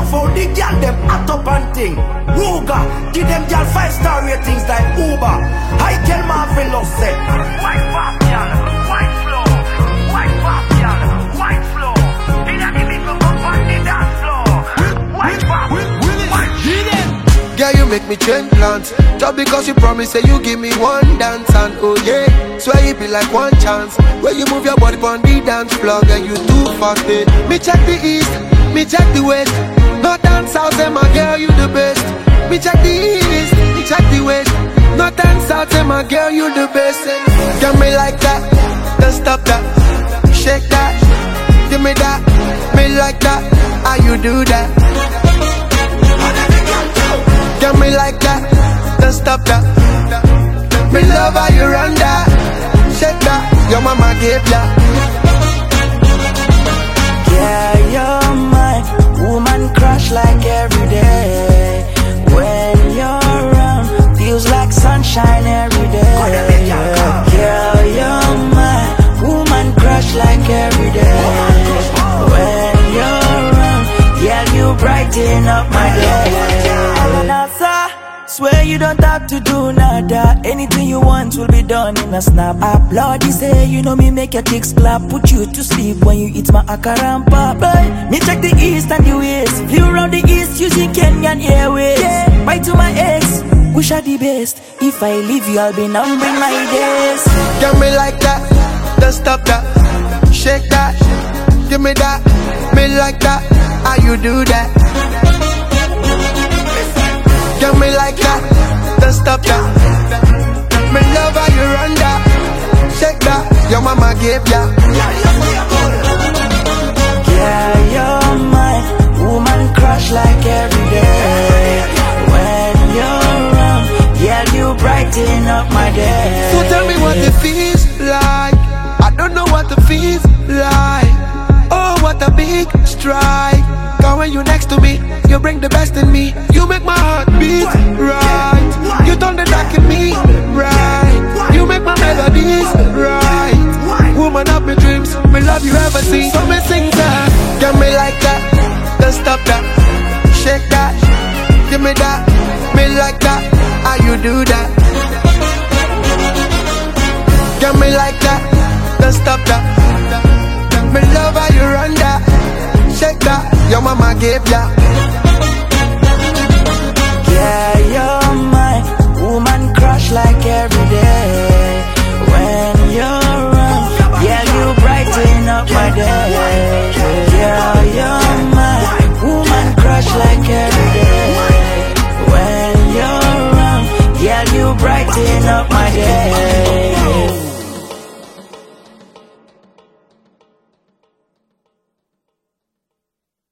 love how the girl them hot up and thing. Ruga, give them girl 5-star ratings like Uber. I tell Marvelous say, white pop girl, white floor, white pop girl, white floor. In a give me go up on the dance floor. White pop, white floor. Girl, you make me change plans. Just because you promise say you give me one dance. And oh yeah, swear you be like one chance. Where you move your body on the dance floor. Girl, you too fast, eh. Me check the east, me check the west. North and south, say my girl, you the best. Me check the east, me check the west. North and south, say my girl, you the best. Get me like that, don't stop that. Shake that, give me that. Me like that, how you do that? Get me like that, don't stop that. Me love how you run that. Shake that, your mama gave ya. Yeah, you're my woman crush like every day. When you're around, feels like sunshine every day. Yeah, you're my woman crush like every day. When you're around, yeah, you brighten up my day. Swear you don't have to do nada. Anything you want will be done in a snap. Applaud you say you know me make your chicks clap. Put you to sleep when you eat my akarampa. Boy, me check the east and the west. Flew around the east using Kenyan Airways. Yeah, bye to my ex, wish her the best. If I leave you I'll be numbering my days. Get me like that, don't stop that. Shake that, give me that. Me like that, how you do that? Get me like that, don't stop that. Me love how you run that. Shake that, your mama gave ya. Yeah, you're my woman crush like every day. When you're around, yeah, you brighten up my day. So tell me what it feels like. I don't know what it feels like. Oh, what a big strike. Cause when you next to me, you bring the best in me. You make my heart beat right. You turn the dark in me right. You make my melodies right. Woman of my dreams, me love you ever see. So me sing that. Get me like that, don't stop that. Shake that, give me that. Me like that, how you do that? Get me like that, don't stop that. Me love how you run that. Shake that, your mama gave ya. Yeah, you're my woman crush like every day. When you're around, yeah, you brighten up my day. Yeah, you're my woman crush like every day. When you're around, yeah, you brighten up my day.